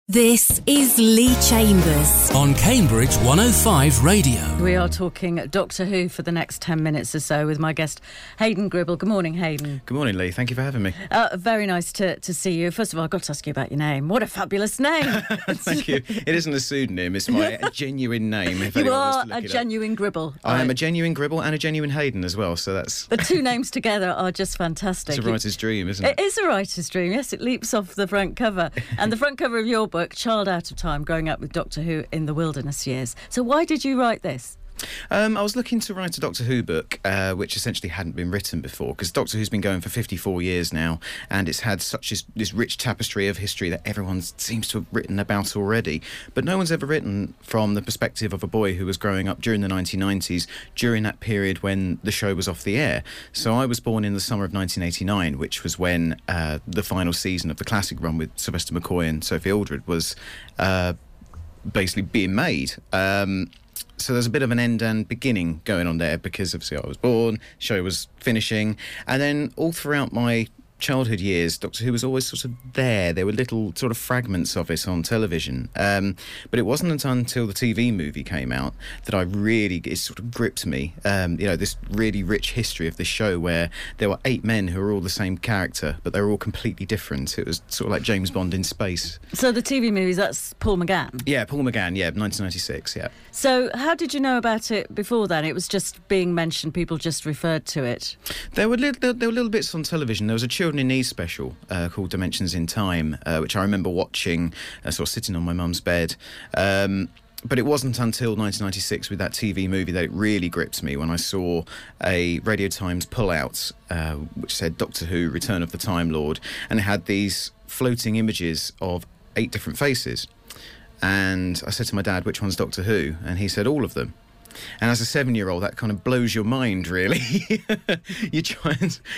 This is Lee Chambers on Cambridge 105 Radio. We are talking Doctor Who for the next 10 minutes or so with my guest Hayden Gribble. Good morning, Hayden. Good morning, Lee. Thank you for having me. Very nice to see you. First of all, I've got to ask you about your name. What a fabulous name. Thank you. It isn't a pseudonym, it's my genuine name. If you are a genuine Gribble. I am a genuine Gribble and a genuine Hayden as well, so that's... The two names together are just fantastic. It's a writer's dream, isn't it? It is a writer's dream, yes. It leaps off the front cover. And the front cover of your book, Child Out of Time, growing up with Doctor Who in the wilderness years. So why did you write this? I was looking to write a Doctor Who book, which essentially hadn't been written before, because Doctor Who's been going for 54 years now, and it's had such this rich tapestry of history that everyone seems to have written about already. But no one's ever written from the perspective of a boy who was growing up during the 1990s, during that period when the show was off the air. So I was born in the summer of 1989, which was when the final season of the classic run with Sylvester McCoy and Sophie Aldred was basically being made. So there's a bit of an end and beginning going on there, because obviously I was born, show was finishing, and then all throughout my childhood years, Doctor Who was always sort of there. There were little sort of fragments of it on television. But it wasn't until the TV movie came out that it sort of gripped me. This really rich history of this show where there were 8 men who were all the same character, but they were all completely different. It was sort of like James Bond in space. So the TV movies, that's Paul McGann? Yeah, Paul McGann, 1996, yeah. So how did you know about it before then? It was just being mentioned, people just referred to it? There were little bits on television. There was a Children in Need special called Dimensions in Time, which I remember watching, sort of sitting on my mum's bed. But it wasn't until 1996 with that TV movie that it really gripped me, when I saw a Radio Times pull-out which said Doctor Who, Return of the Time Lord, and it had these floating images of 8 different faces. And I said to my dad, which one's Doctor Who? And he said, all of them. And as a 7-year-old, that kind of blows your mind, really. you try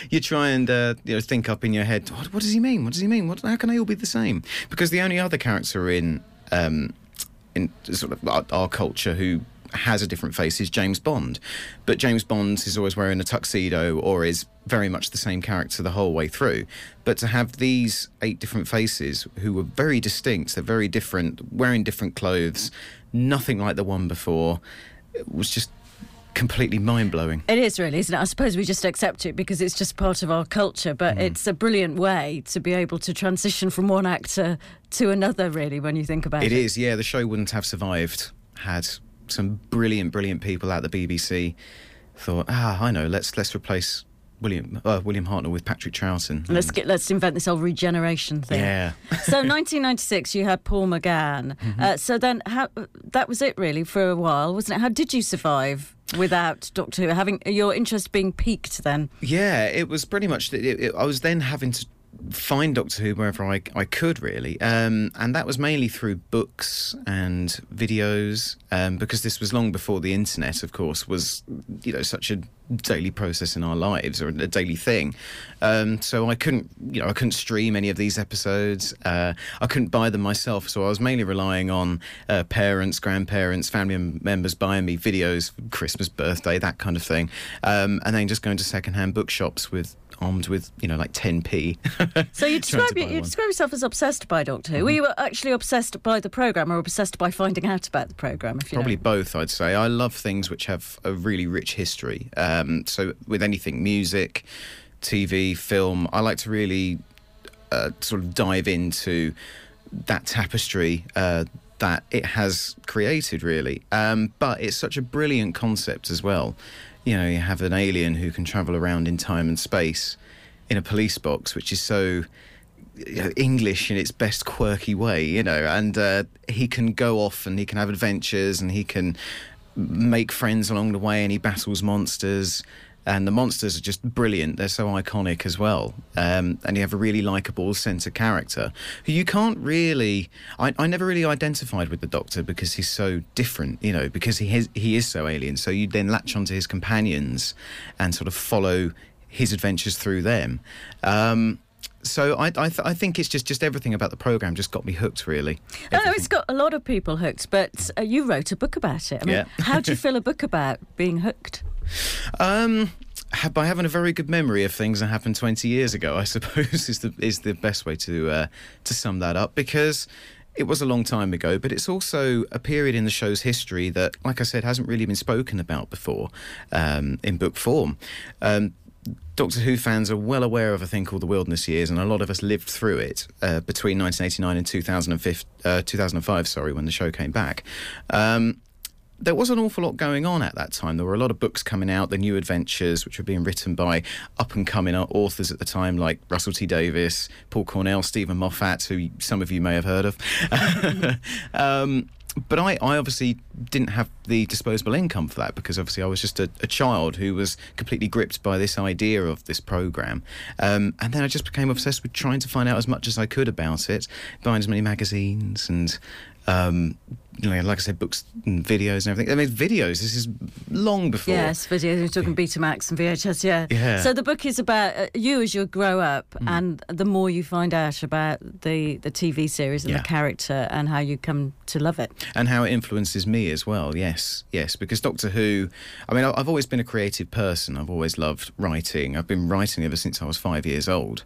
and think up in your head, what does he mean? What does he mean? How can they all be the same? Because the only other character in sort of our culture who has a different face is James Bond. But James Bond is always wearing a tuxedo, or is very much the same character the whole way through. But to have these 8 different faces who were very distinct, they're very different, wearing different clothes, nothing like the one before, it was just completely mind-blowing. It is really, isn't it? I suppose we just accept it because it's just part of our culture, but it's a brilliant way to be able to transition from one actor to another, really, when you think about it. It is, yeah. The show wouldn't have survived had some brilliant people at the BBC thought, I know, let's replace William Hartnell with Patrick Troughton. Let's invent this whole regeneration thing. Yeah. So 1996, you had Paul McGann. Mm-hmm. So then, that was it really for a while, wasn't it? How did you survive without Doctor Who, having your interest being piqued then? Yeah, it was pretty much. I was then having to find Doctor Who wherever I could, really, and that was mainly through books and videos, because this was long before the internet, of course, was such a daily process in our lives, or a daily thing. So I couldn't stream any of these episodes. I couldn't buy them myself, so I was mainly relying on parents, grandparents, family members buying me videos for Christmas, birthday, that kind of thing, and then just going to second-hand bookshops armed with, like 10p. So you describe yourself as obsessed by Doctor Who. Mm-hmm. Were you actually obsessed by the programme, or obsessed by finding out about the programme? Probably both, I'd say. I love things which have a really rich history. So with anything, music, TV, film, I like to really sort of dive into that tapestry that it has created, really. But it's such a brilliant concept as well. You have an alien who can travel around in time and space in a police box, which is so English in its best quirky way, and he can go off and he can have adventures and he can make friends along the way, and he battles monsters. And the monsters are just brilliant. They're so iconic as well. And you have a really likeable centre character who you can't really... I never really identified with the Doctor because he's so different, because he is so alien. So you then latch onto his companions and sort of follow his adventures through them. So I think it's just everything about the programme just got me hooked, really. No, it's got a lot of people hooked, but you wrote a book about it. I mean, how do you feel a book about being hooked? By having a very good memory of things that happened 20 years ago, I suppose, is the best way to sum that up, because it was a long time ago, but it's also a period in the show's history that, like I said, hasn't really been spoken about before in book form. Doctor Who fans are well aware of a thing called the Wilderness Years, and a lot of us lived through it between 1989 and 2005, when the show came back. There was an awful lot going on at that time. There were a lot of books coming out, the new adventures, which were being written by up-and-coming authors at the time, like Russell T Davies, Paul Cornell, Stephen Moffat, who some of you may have heard of. But I obviously didn't have the disposable income for that, because obviously I was just a child who was completely gripped by this idea of this programme. And then I just became obsessed with trying to find out as much as I could about it, buying as many magazines and... like I said, books and videos and everything. I mean, videos, this is long before. Yes, videos. We're talking Betamax and VHS, Yeah. So the book is about you as you grow up, and the more you find out about the TV series and the character and how you come to love it. And how it influences me as well, yes, because Doctor Who... I mean, I've always been a creative person. I've always loved writing. I've been writing ever since I was 5 years old.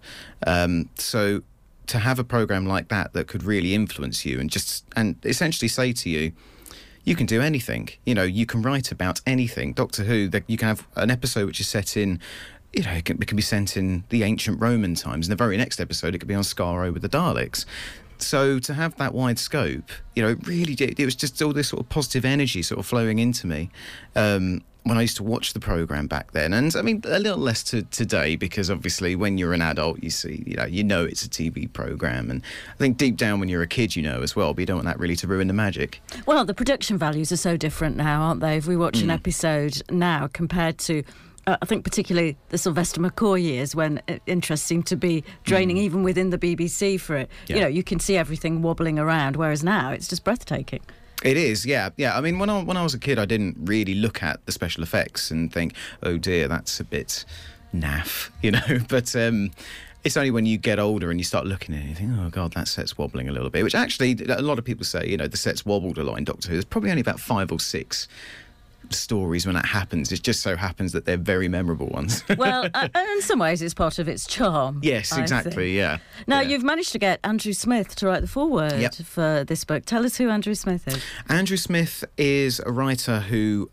So... to have a programme like that could really influence you and essentially say to you, you can do anything. You know, you can write about anything. Doctor Who, you can have an episode which is set in, you know, it can be set in the ancient Roman times. In the very next episode, it could be on Skaro with the Daleks. So to have that wide scope, you know, it really did. It was just all this sort of positive energy sort of flowing into me. When I used to watch the programme back then. And, I mean, a little less today, because obviously when you're an adult, you know it's a TV programme. And I think deep down when you're a kid, you know as well, but you don't want that really to ruin the magic. Well, the production values are so different now, aren't they? If we watch an episode now compared to... I think particularly the Sylvester McCoy years, when interest seemed to be draining even within the BBC for it. Yeah. You know, you can see everything wobbling around, whereas now it's just breathtaking. It is, yeah. I mean, when I was a kid, I didn't really look at the special effects and think, oh dear, that's a bit naff, you know. But it's only when you get older and you start looking at it and you think, oh God, that set's wobbling a little bit. Which actually, a lot of people say, you know, the set's wobbled a lot in Doctor Who. There's probably only about 5 or 6 stories when that happens. It just so happens that they're very memorable ones. Well, in some ways it's part of its charm. Yes, exactly, yeah. Now, you've managed to get Andrew Smith to write the foreword for this book. Tell us who Andrew Smith is. Andrew Smith is a writer who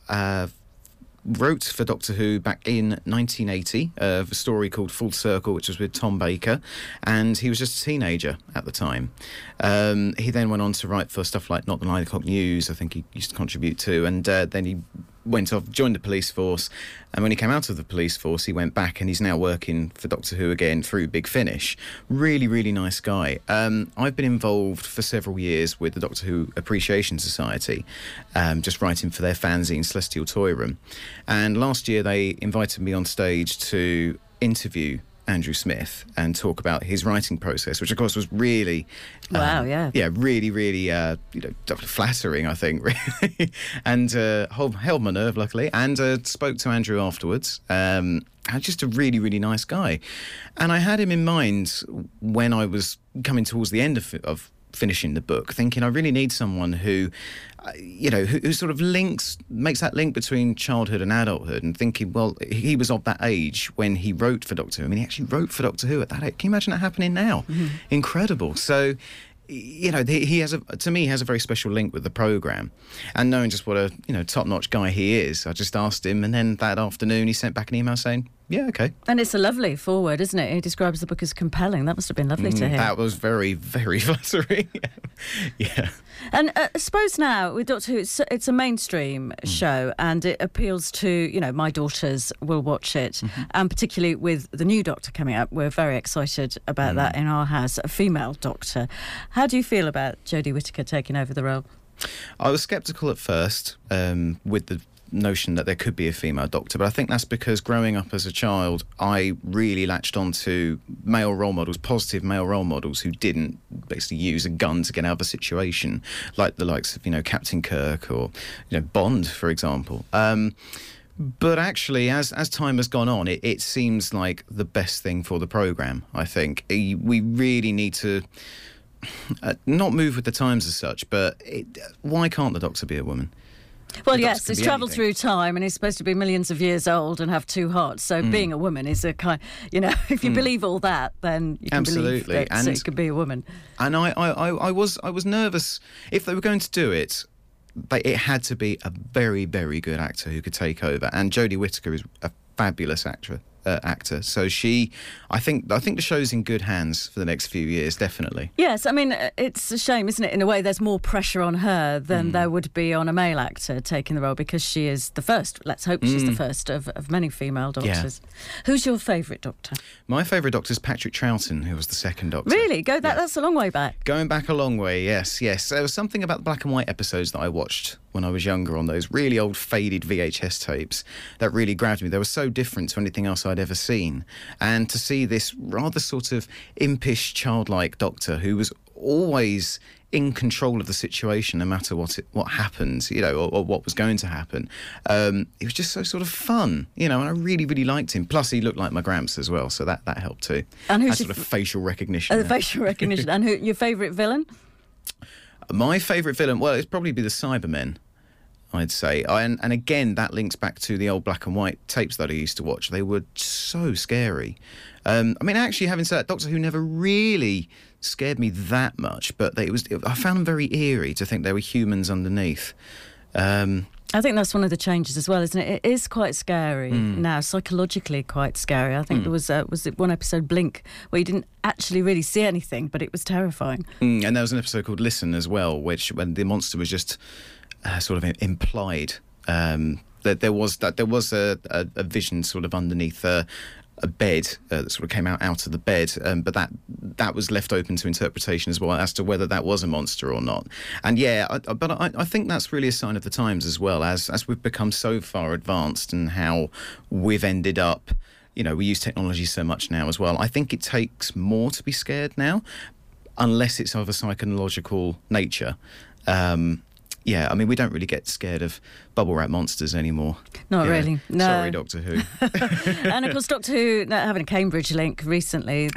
wrote for Doctor Who back in 1980, a story called Full Circle, which was with Tom Baker, and he was just a teenager at the time. He then went on to write for stuff like Not the 9 O'Clock News, I think he used to contribute to, and then he went off, joined the police force, and when he came out of the police force, he went back and he's now working for Doctor Who again through Big Finish. Really, really nice guy. I've been involved for several years with the Doctor Who Appreciation Society, just writing for their fanzine Celestial Toy Room. And last year they invited me on stage to interview Andrew Smith and talk about his writing process, which of course was really really flattering, I think, really. And held my nerve, luckily, and spoke to Andrew afterwards. Just a really, really nice guy, and I had him in mind when I was coming towards the end of finishing the book, thinking I really need someone who, who sort of makes that link between childhood and adulthood, and thinking, well, he was of that age when he wrote for Doctor Who. I mean, he actually wrote for Doctor Who at that age. Can you imagine that happening now? Mm-hmm. Incredible. So, he has a very special link with the programme, and knowing just what a top-notch guy he is, I just asked him, and then that afternoon he sent back an email saying, yeah, okay. And it's a lovely foreword, isn't it? He describes the book as compelling. That must have been lovely to hear. That was very, very flattering. Yeah. And I suppose now with Doctor Who, it's a mainstream show, and it appeals to, my daughters will watch it. Mm-hmm. And particularly with the new Doctor coming up, we're very excited about that in our house, a female Doctor. How do you feel about Jodie Whittaker taking over the role? I was sceptical at first with the notion that there could be a female Doctor, but I think that's because growing up as a child, I really latched onto male role models, positive male role models who didn't basically use a gun to get out of a situation, like the likes of Captain Kirk or Bond, for example. But actually, as time has gone on, it seems like the best thing for the programme. I think we really need to not move with the times as such, but why can't the Doctor be a woman? Well, The yes, Doctor can he's be travelled anything. through time and he's supposed to be millions of years old and have two hearts. So being a woman is a kind, if you believe all that, then you can believe Absolutely. that it could be a woman. And I was nervous if they were going to do it. It had to be a very, very good actor who could take over. And Jodie Whittaker is a fabulous actor. So I think the show's in good hands for the next few years, definitely. Yes, I mean, it's a shame, isn't it? In a way, there's more pressure on her than there would be on a male actor taking the role because she is the first. Let's hope she's the first of many female doctors. Who's your favourite Doctor? My favourite Doctor is Patrick Troughton, who was the second Doctor. Really? That's a long way back. Going back a long way, yes. There was something about the black and white episodes that I watched when I was younger on those really old faded VHS tapes that really grabbed me. They were so different to anything else I'd ever seen. And to see this rather sort of impish, childlike Doctor who was always in control of the situation no matter what happened, or what was going to happen. It was just so sort of fun, and I really, really liked him. Plus, he looked like my Gramps as well, so that helped too. And who's that sort of facial recognition. The facial recognition. And your favourite villain? My favourite villain, well, it'd probably be the Cybermen, I'd say. And again, that links back to the old black and white tapes that I used to watch. They were so scary. Actually, having said that, Doctor Who never really scared me that much, but I found them very eerie to think there were humans underneath. I think that's one of the changes as well, isn't it? It is quite scary now, psychologically quite scary. I think there was it one episode, Blink, where you didn't actually really see anything, but it was terrifying. And there was an episode called Listen as well, when the monster was just sort of implied that there was a vision sort of underneath a bed that sort of came out of the bed, but that was left open to interpretation as well as to whether that was a monster or not. And I think that's really a sign of the times as well, as we've become so far advanced and how we've ended up, we use technology so much now as well. I think it takes more to be scared now, unless it's of a psychological nature. We don't really get scared of bubble wrap monsters anymore. Not really. No. Sorry, Doctor Who. And of course, Doctor Who having a Cambridge link recently.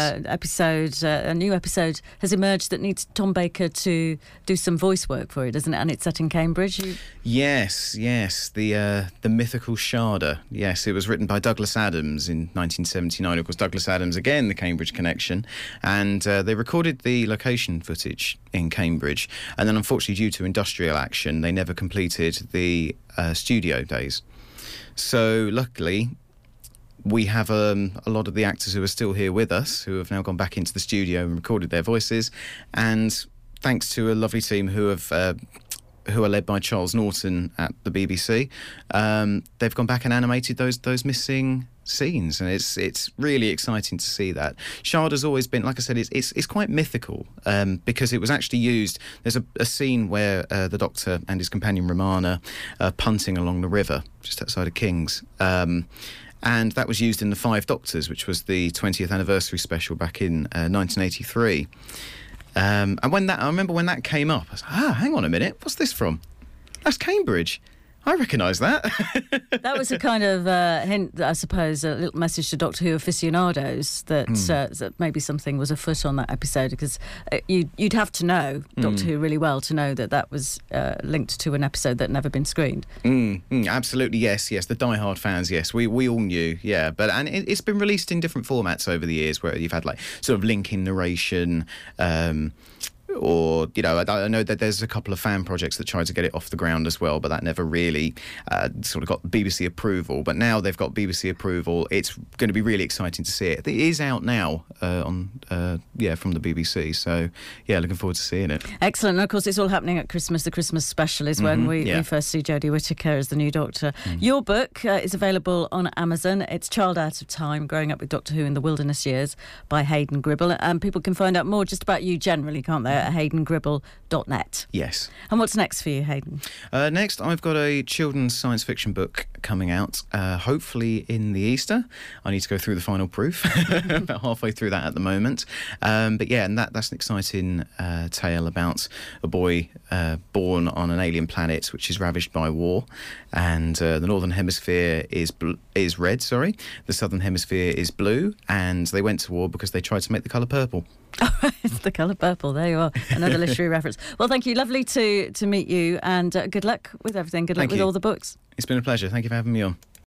A new episode has emerged that needs Tom Baker to do some voice work for it, doesn't it? And it's set in Cambridge. Yes. The mythical Sharda. Yes, it was written by Douglas Adams in 1979. Of course, Douglas Adams, again, the Cambridge connection. And they recorded the location footage in Cambridge. And then, unfortunately, due to industrial action, they never completed the studio days. So luckily we have a lot of the actors who are still here with us who have now gone back into the studio and recorded their voices, and thanks to a lovely team who are led by Charles Norton at the BBC, they've gone back and animated those missing scenes, and it's really exciting to see that. Sharda's always been, like I said, it's quite mythical, because it was actually used. There's a scene where the Doctor and his companion Romana are punting along the river just outside of King's, and that was used in The Five Doctors, which was the 20th anniversary special back in 1983. And I remember when that came up, I was like, hang on a minute, what's this from? That's Cambridge. I recognise that. That was a kind of hint, I suppose, a little message to Doctor Who aficionados that maybe something was afoot on that episode, because you'd have to know Doctor Who really well to know that was linked to an episode that had never been screened. Absolutely, yes. The die-hard fans, yes. We all knew, yeah. And it's been released in different formats over the years, where you've had like sort of linking narration, or, I know that there's a couple of fan projects that tried to get it off the ground as well, but that never really sort of got BBC approval. But now they've got BBC approval. It's going to be really exciting to see it. It is out now from the BBC. So, looking forward to seeing it. Excellent. And of course, it's all happening at Christmas. The Christmas special is when we first see Jodie Whittaker as the new Doctor. Your book is available on Amazon. It's Child Out of Time, Growing Up with Doctor Who in the Wilderness Years by Hayden Gribble. And people can find out more just about you generally, can't they, at haydengribble.net. Yes. And what's next for you, Hayden? Next, I've got a children's science fiction book coming out, hopefully in the Easter. I need to go through the final proof. About halfway through that at the moment. And that's an exciting tale about a boy born on an alien planet which is ravaged by war, and the northern hemisphere is red, the southern hemisphere is blue, and they went to war because they tried to make the colour purple. It's the colour purple. There you are. Another literary reference. Well, thank you. Lovely to meet you, and good luck with everything. Good luck with all the books. It's been a pleasure. Thank you for having me on.